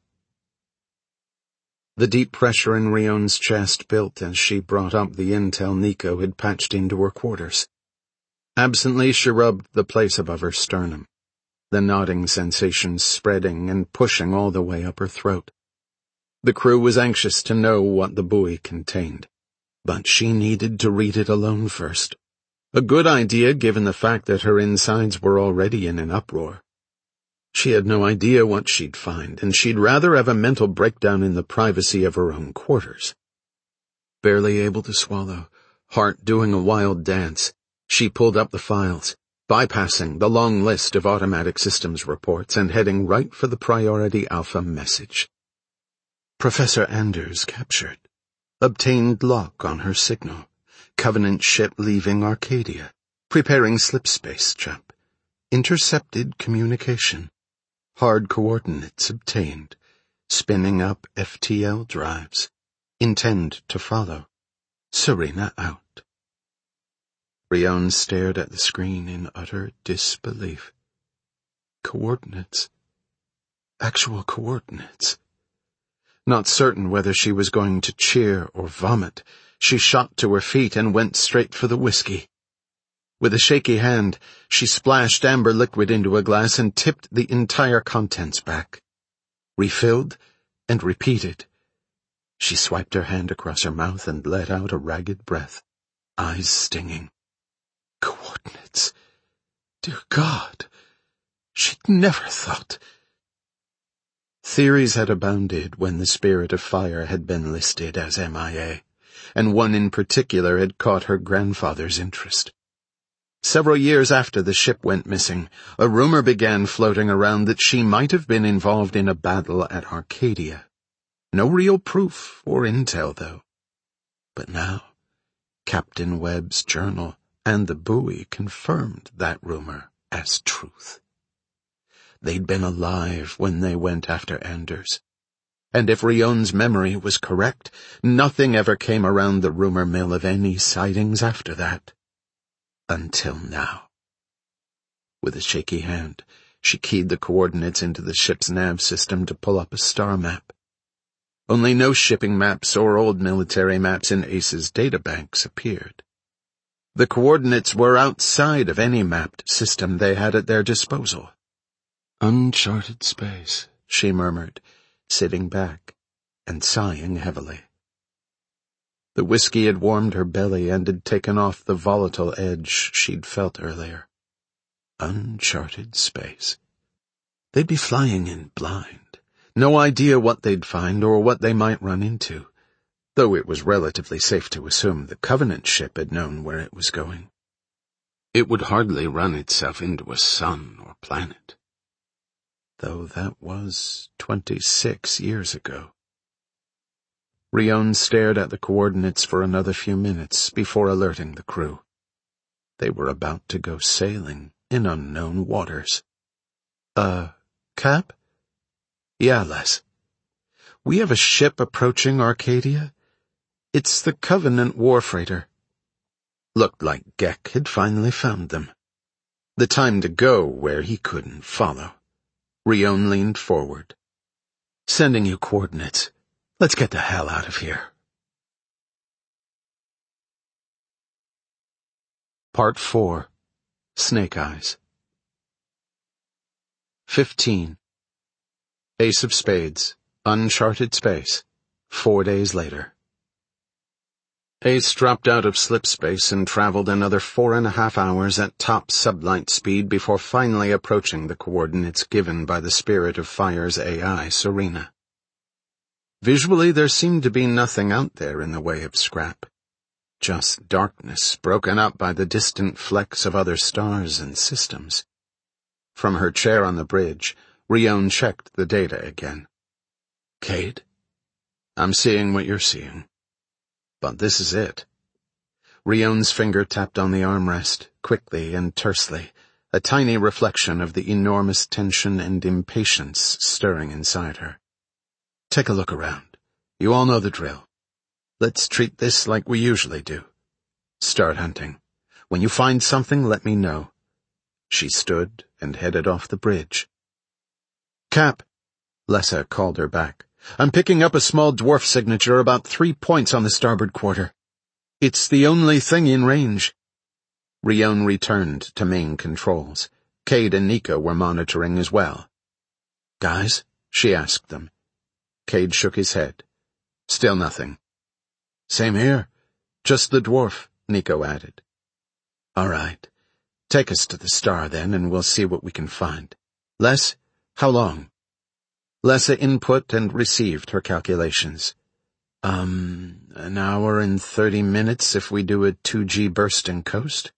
The deep pressure in Rion's chest built as she brought up the intel Nico had patched into her quarters. Absently she rubbed the place above her sternum, the nodding sensation spreading and pushing all the way up her throat. The crew was anxious to know what the buoy contained, but she needed to read it alone first. A good idea given the fact that her insides were already in an uproar. She had no idea what she'd find, and she'd rather have a mental breakdown in the privacy of her own quarters. Barely able to swallow, heart doing a wild dance, she pulled up the files, bypassing the long list of automatic systems reports and heading right for the Priority Alpha message. Professor Anders captured. Obtained lock on her signal. Covenant ship leaving Arcadia. Preparing slipspace jump. Intercepted communication. Hard coordinates obtained. Spinning up F T L drives. Intend to follow. Serena out. Rion stared at the screen in utter disbelief. Coordinates. Actual coordinates. Not certain whether she was going to cheer or vomit, she shot to her feet and went straight for the whiskey. With a shaky hand, she splashed amber liquid into a glass and tipped the entire contents back. Refilled and repeated. She swiped her hand across her mouth and let out a ragged breath, eyes stinging. Coordinates. Dear God, she'd never thought. Theories had abounded when the Spirit of Fire had been listed as M I A, and one in particular had caught her grandfather's interest. Several years after the ship went missing, a rumor began floating around that she might have been involved in a battle at Arcadia. No real proof or intel, though. But now, Captain Webb's journal and the buoy confirmed that rumor as truth. They'd been alive when they went after Anders. And if Rion's memory was correct, nothing ever came around the rumor mill of any sightings after that. Until now. With a shaky hand, she keyed the coordinates into the ship's nav system to pull up a star map. Only no shipping maps or old military maps in Ace's databanks appeared. The coordinates were outside of any mapped system they had at their disposal. Uncharted space, she murmured, sitting back and sighing heavily. The whiskey had warmed her belly and had taken off the volatile edge she'd felt earlier. Uncharted space. They'd be flying in blind. No idea what they'd find or what they might run into, though it was relatively safe to assume the Covenant ship had known where it was going. It would hardly run itself into a sun or planet. though that was twenty-six years ago. Rion stared at the coordinates for another few minutes before alerting the crew. They were about to go sailing in unknown waters. Uh, Cap? Yeah, Les. We have a ship approaching Arcadia. It's the Covenant war freighter. Looked like Gek had finally found them. The time to go where he couldn't follow. Rion leaned forward. Sending you coordinates. Let's get the hell out of here. Part four. Snake Eyes. Fifteen. Ace of Spades. Uncharted space. Four days later. Ace dropped out of slip space and traveled another four and a half hours at top sublight speed before finally approaching the coordinates given by the Spirit of Fire's A I, Serena. Visually, there seemed to be nothing out there in the way of scrap. Just darkness broken up by the distant flecks of other stars and systems. From her chair on the bridge, Rion checked the data again. Cade, I'm seeing what you're seeing. But this is it. Rion's finger tapped on the armrest, quickly and tersely, a tiny reflection of the enormous tension and impatience stirring inside her. Take a look around. You all know the drill. Let's treat this like we usually do. Start hunting. When you find something, let me know. She stood and headed off the bridge. Cap, Lessa called her back. I'm picking up a small dwarf signature about three points on the starboard quarter. It's the only thing in range. Rion returned to main controls. Cade and Nico were monitoring as well. Guys, she asked them. Cade shook his head. Still nothing. Same here. Just the dwarf, Nico added. All right. Take us to the star then, and we'll see what we can find. Les, how long? Lessa input and received her calculations. Um, an hour and thirty minutes if we do a two G bursting coast?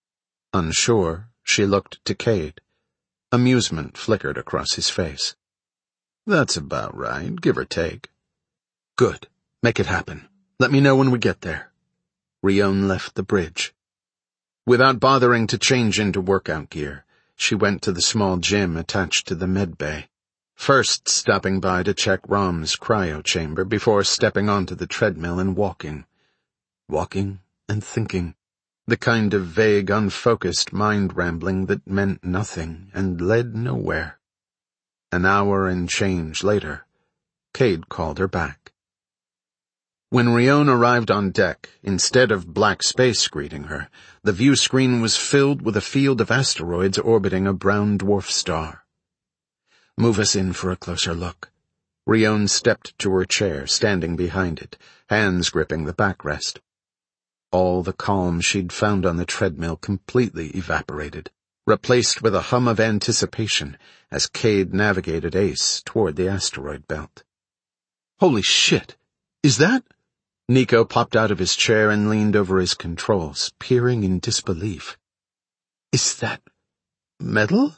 Unsure, she looked to Cade. Amusement flickered across his face. That's about right, give or take. Good. Make it happen. Let me know when we get there. Rion left the bridge. Without bothering to change into workout gear, she went to the small gym attached to the med bay. First stopping by to check Rom's cryo chamber before stepping onto the treadmill and walking. Walking and thinking. The kind of vague, unfocused mind-rambling that meant nothing and led nowhere. An hour and change later, Cade called her back. When Rion arrived on deck, instead of black space greeting her, the view screen was filled with a field of asteroids orbiting a brown dwarf star. Move us in for a closer look. Rion stepped to her chair, standing behind it, hands gripping the backrest. All the calm she'd found on the treadmill completely evaporated, replaced with a hum of anticipation as Cade navigated Ace toward the asteroid belt. Holy shit! Is that? Nico popped out of his chair and leaned over his controls, peering in disbelief. Is that metal?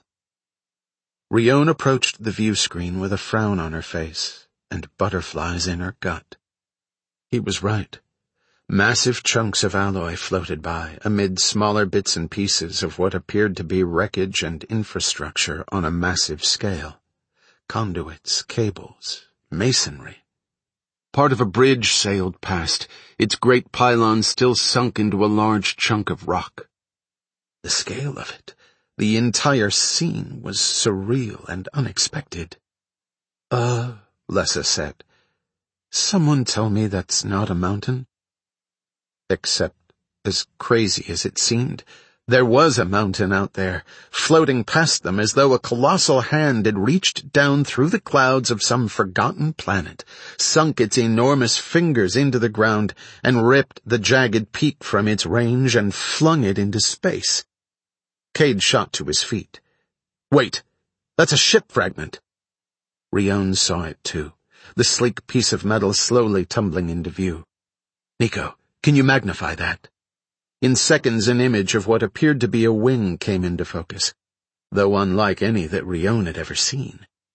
Rion approached the view screen with a frown on her face and butterflies in her gut. He was right. Massive chunks of alloy floated by amid smaller bits and pieces of what appeared to be wreckage and infrastructure on a massive scale. Conduits, cables, masonry. Part of a bridge sailed past, its great pylon still sunk into a large chunk of rock. The scale of it. The entire scene was surreal and unexpected. Uh, Lessa said. Someone tell me that's not a mountain? Except, as crazy as it seemed, there was a mountain out there, floating past them as though a colossal hand had reached down through the clouds of some forgotten planet, sunk its enormous fingers into the ground, and ripped the jagged peak from its range and flung it into space. Cade shot to his feet. Wait, that's a ship fragment. Rion saw it too, the sleek piece of metal slowly tumbling into view. Nico, can you magnify that? In seconds an image of what appeared to be a wing came into focus, though unlike any that Rion had ever seen.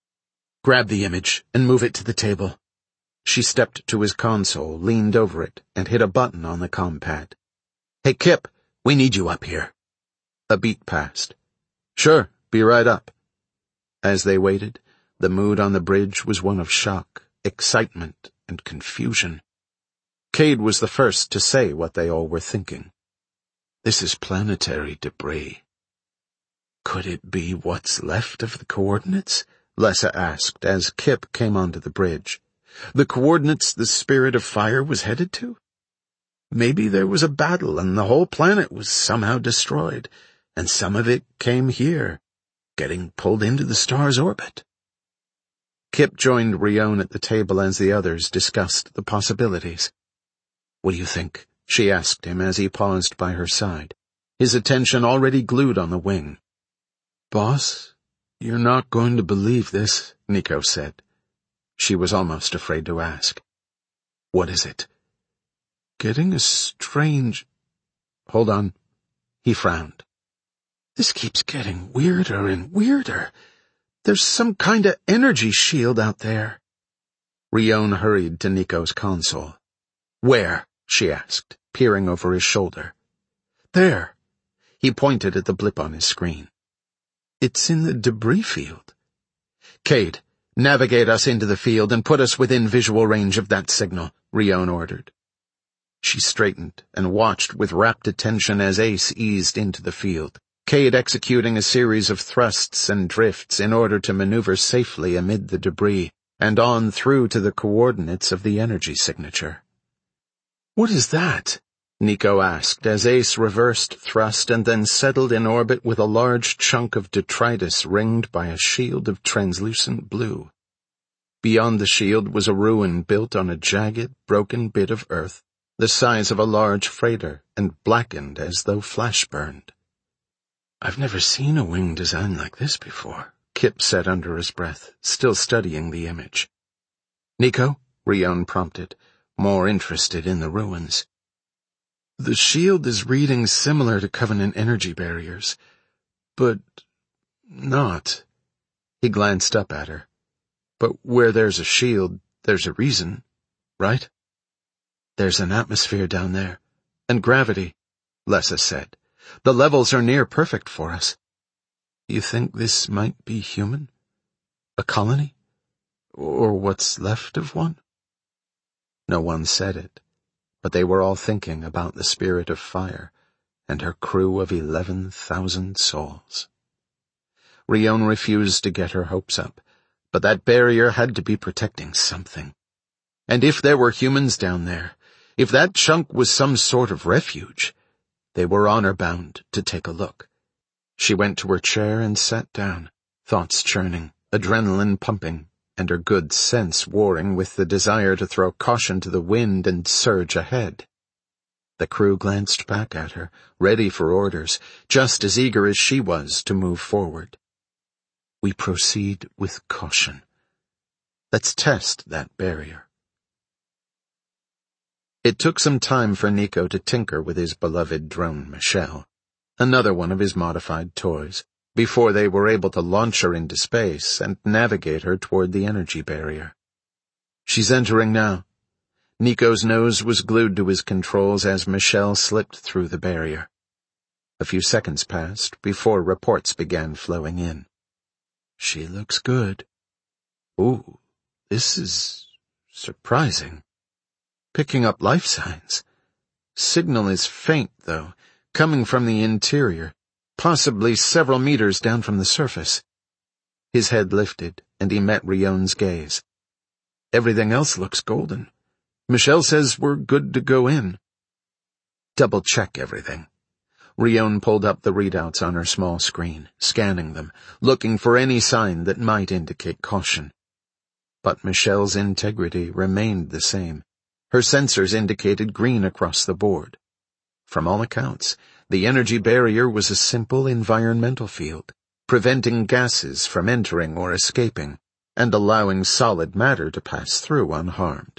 Grab the image and move it to the table. She stepped to his console, leaned over it, and hit a button on the compad. Hey, Kip, we need you up here. A beat passed. Sure, be right up. As they waited, the mood on the bridge was one of shock, excitement, and confusion. Cade was the first to say what they all were thinking. This is planetary debris. Could it be what's left of the coordinates? Lessa asked as Kip came onto the bridge. The coordinates the Spirit of Fire was headed to? Maybe there was a battle and the whole planet was somehow destroyed, and some of it came here, getting pulled into the star's orbit. Kip joined Rion at the table as the others discussed the possibilities. What do you think? She asked him as he paused by her side, his attention already glued on the wing. Boss, you're not going to believe this, Nico said. She was almost afraid to ask. What is it? Getting a strange... Hold on. He frowned. This keeps getting weirder and weirder. There's some kind of energy shield out there. Rion hurried to Nico's console. Where? She asked, peering over his shoulder. There. He pointed at the blip on his screen. It's in the debris field. Cade, navigate us into the field and put us within visual range of that signal, Rion ordered. She straightened and watched with rapt attention as Ace eased into the field, Cade executing a series of thrusts and drifts in order to maneuver safely amid the debris and on through to the coordinates of the energy signature. What is that? Nico asked as Ace reversed thrust and then settled in orbit with a large chunk of detritus ringed by a shield of translucent blue. Beyond the shield was a ruin built on a jagged, broken bit of earth, the size of a large freighter and blackened as though flash-burned. I've never seen a wing design like this before, Kip said under his breath, still studying the image. Nico? Rion prompted, more interested in the ruins. The shield is reading similar to Covenant energy barriers, but not. He glanced up at her. But where there's a shield, there's a reason, right? There's an atmosphere down there, and gravity, Lessa said. The levels are near perfect for us. You think this might be human? A colony? Or what's left of one? No one said it, but they were all thinking about the Spirit of Fire and her crew of eleven thousand souls. Rion refused to get her hopes up, but that barrier had to be protecting something. And if there were humans down there, if that chunk was some sort of refuge, they were honor-bound to take a look. She went to her chair and sat down, thoughts churning, adrenaline pumping, and her good sense warring with the desire to throw caution to the wind and surge ahead. The crew glanced back at her, ready for orders, just as eager as she was to move forward. We proceed with caution. Let's test that barrier. It took some time for Nico to tinker with his beloved drone Michelle, another one of his modified toys, before they were able to launch her into space and navigate her toward the energy barrier. She's entering now. Nico's nose was glued to his controls as Michelle slipped through the barrier. A few seconds passed before reports began flowing in. She looks good. Ooh, this is surprising. Picking up life signs. Signal is faint, though, coming from the interior, possibly several meters down from the surface. His head lifted, and he met Rion's gaze. Everything else looks golden. Michelle says we're good to go in. Double-check everything. Rion pulled up the readouts on her small screen, scanning them, looking for any sign that might indicate caution. But Michelle's integrity remained the same. Her sensors indicated green across the board. From all accounts, the energy barrier was a simple environmental field, preventing gases from entering or escaping, and allowing solid matter to pass through unharmed.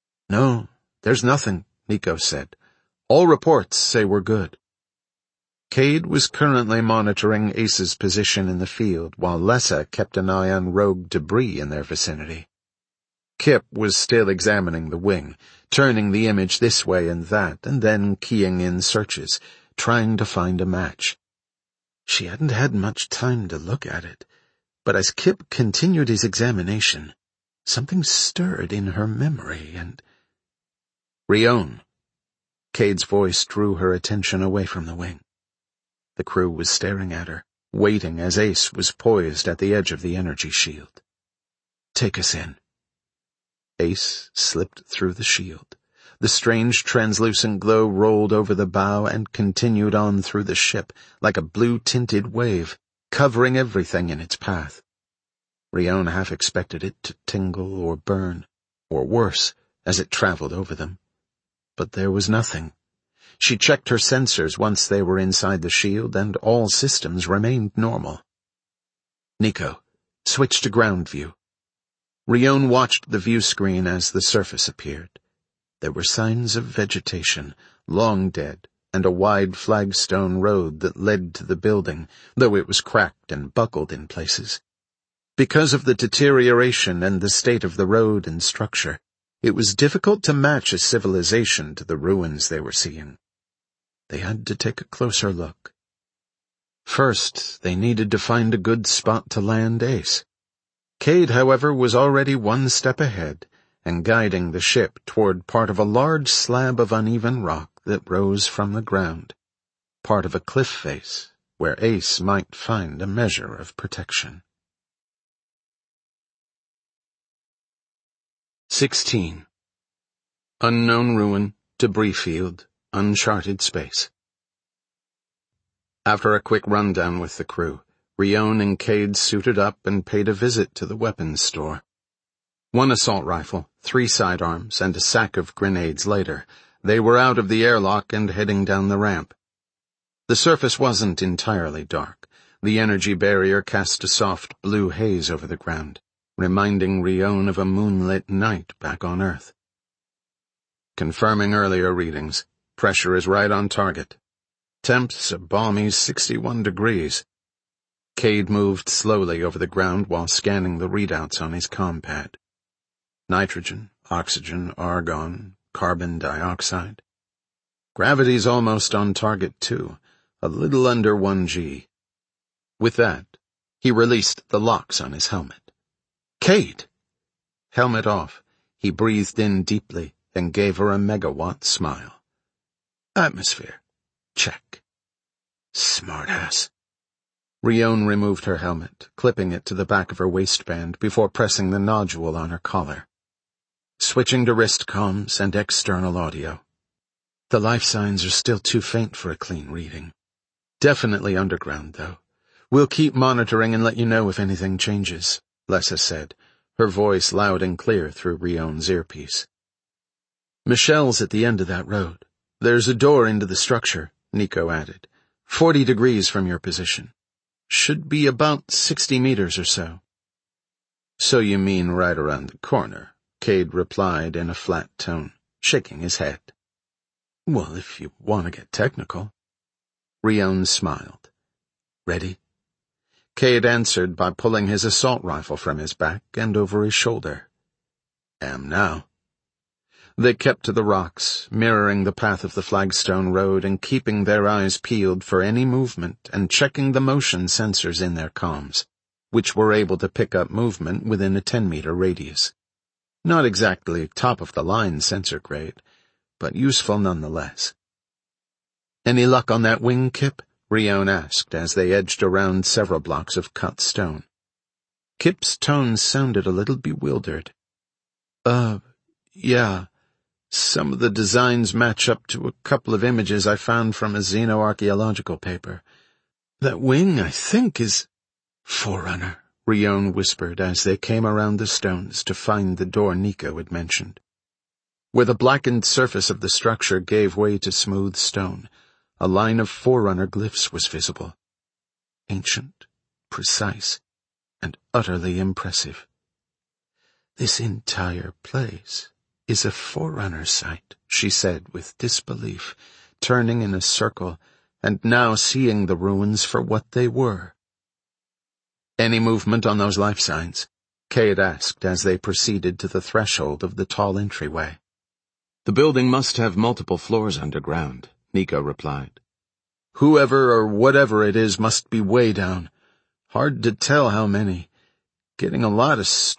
No, there's nothing, Nico said. All reports say we're good. Cade was currently monitoring Ace's position in the field, while Lessa kept an eye on rogue debris in their vicinity. Kip was still examining the wing, turning the image this way and that, and then keying in searches, trying to find a match. She hadn't had much time to look at it, but as Kip continued his examination, something stirred in her memory and... Rion. Cade's voice drew her attention away from the wing. The crew was staring at her, waiting as Ace was poised at the edge of the energy shield. Take us in. Ace slipped through the shield. The strange translucent glow rolled over the bow and continued on through the ship like a blue-tinted wave, covering everything in its path. Rion half expected it to tingle or burn, or worse, as it traveled over them. But there was nothing. She checked her sensors once they were inside the shield, and all systems remained normal. Nico, switch to ground view. Rion watched the view screen as the surface appeared. There were signs of vegetation, long dead, and a wide flagstone road that led to the building, though it was cracked and buckled in places. Because of the deterioration and the state of the road and structure, it was difficult to match a civilization to the ruins they were seeing. They had to take a closer look. First, they needed to find a good spot to land Ace. Cade, however, was already one step ahead and guiding the ship toward part of a large slab of uneven rock that rose from the ground, part of a cliff face where Ace might find a measure of protection. Sixteen. Unknown ruin, debris field, uncharted space. After a quick rundown with the crew, Rion and Cade suited up and paid a visit to the weapons store. One assault rifle, three sidearms, and a sack of grenades later, they were out of the airlock and heading down the ramp. The surface wasn't entirely dark. The energy barrier cast a soft blue haze over the ground, reminding Rion of a moonlit night back on Earth. Confirming earlier readings, pressure is right on target. Temps a balmy sixty-one degrees. Cade moved slowly over the ground while scanning the readouts on his comm pad. Nitrogen, oxygen, argon, carbon dioxide. Gravity's almost on target too, a little under one G. With that, he released the locks on his helmet. Cade! Helmet off, he breathed in deeply and gave her a megawatt smile. Atmosphere. Check. Smartass. Rion removed her helmet, clipping it to the back of her waistband before pressing the nodule on her collar. Switching to wrist comms and external audio. The life signs are still too faint for a clean reading. Definitely underground, though. We'll keep monitoring and let you know if anything changes, Lessa said, her voice loud and clear through Rion's earpiece. Michelle's at the end of that road. There's a door into the structure, Nico added. Forty degrees from your position. Should be about sixty meters or so. So you mean right around the corner, Cade replied in a flat tone, shaking his head. Well, if you want to get technical. Rion smiled. Ready? Cade answered by pulling his assault rifle from his back and over his shoulder. Am now. They kept to the rocks, mirroring the path of the flagstone road and keeping their eyes peeled for any movement and checking the motion sensors in their comms, which were able to pick up movement within a ten-meter radius. Not exactly top-of-the-line sensor grade, but useful nonetheless. Any luck on that wing, Kip? Rion asked as they edged around several blocks of cut stone. Kip's tones sounded a little bewildered. Uh, yeah. Some of the designs match up to a couple of images I found from a xenoarchaeological paper. That wing, I think, is... Forerunner, Rion whispered as they came around the stones to find the door Nico had mentioned. Where the blackened surface of the structure gave way to smooth stone, a line of Forerunner glyphs was visible. Ancient, precise, and utterly impressive. This entire place is a Forerunner site, she said with disbelief, turning in a circle and now seeing the ruins for what they were. "Any movement on those life signs?" Cade asked as they proceeded to the threshold of the tall entryway.
"The building must have multiple floors underground," Nico replied.
"Whoever or whatever it is must be way down. Hard to tell how many. Getting a lot of